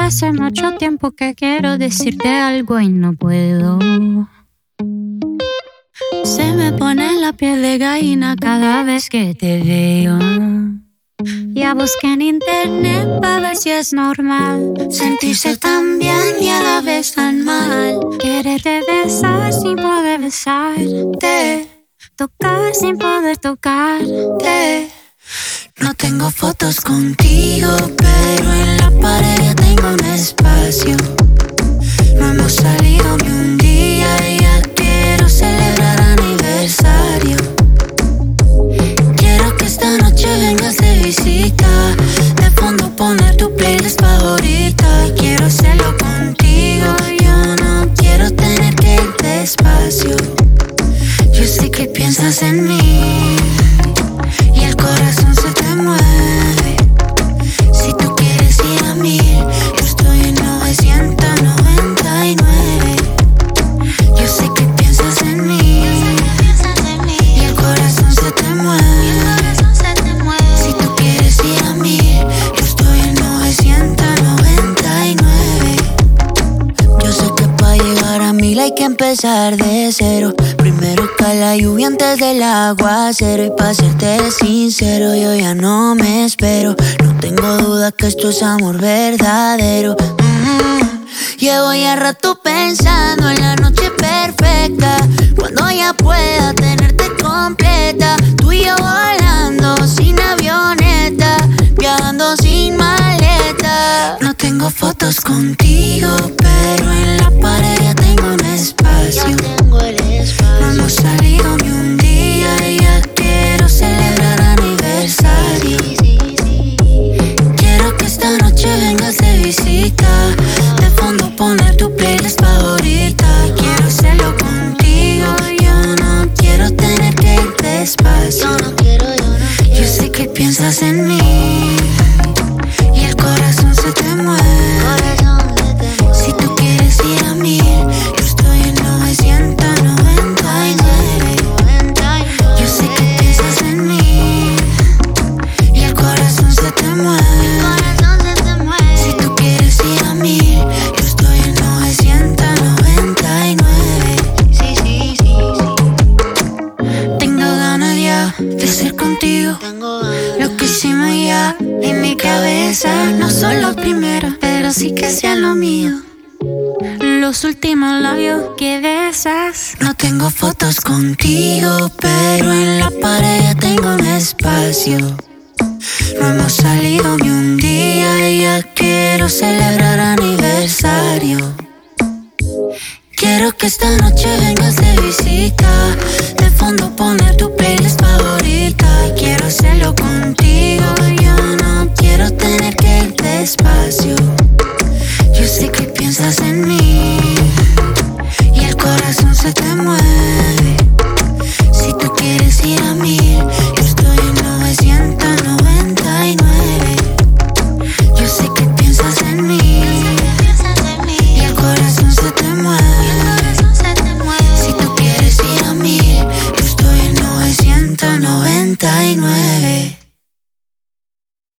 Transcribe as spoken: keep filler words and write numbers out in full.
Hace mucho tiempo que quiero decirte algo y no puedo. Se me pone la piel de gallina cada vez que te veo. Ya busqué en internet para ver si es normal sentirse tan bien y a la vez tan mal. Quererte besar sin poder besarte, tocar sin poder tocarte. No tengo fotos contigo, pero en la pared ya tengo un espacio. No hemos salido ni un día y ya quiero celebrar aniversario. Quiero que esta noche vengas de visita, de fondo poner tu playlist favorita. Quiero hacerlo contigo, yo no quiero tener que ir despacio. Yo sé que piensas en mí y el corazón se te mueve. Si tú quieres ir a mil, yo estoy en novecientos noventa y nueve. Yo sé que piensas en mí y el corazón se te mueve. Si tú quieres ir a mil, yo estoy en novecientos noventa y nueve. Yo sé que para llegar a mil hay que empezar de cero. Primero cae la lluvia antes del aguacero. Y pa' serte sincero, yo ya no me espero. No tengo duda que esto es amor verdadero. mm-hmm. Llevo ya rato pensando en la noche perfecta, cuando ya pueda tenerte completa. Tú y yo volando sin avioneta, viajando sin maleta. No tengo fotos contigo, pero en la pared ya tengo un espacio. No hemos salido ni un día y ya quiero celebrar aniversario. Quiero que esta noche vengas de visita, de fondo poner tu playlist favorita. Quiero hacerlo contigo, yo no quiero tener que ir despacio. Yo sé que piensas en mí y el corazón se te mueve. Si tú quieres ir a mil, yo estoy en novecientos noventa y nueve. Yo sé que piensas en mí y el corazón se te mueve. Si tú quieres ir a mil, yo estoy en novecientos noventa y nueve. Sí, sí, sí, sí. Tengo ganas ya de ser contigo. Lo que hicimos ya en mi cabeza no son los primeros, pero sí que sean lo mío. Los últimos labios que besas. No tengo fotos contigo, pero en la pared ya tengo un espacio. No hemos salido ni un día y ya quiero celebrar aniversario. Quiero que esta noche vengas de visita, de fondo poner tu playlist favorita. Quiero hacerlo contigo, yo no quiero tener que ir despacio. Yo sé que piensas en mí y el corazón se te mueve.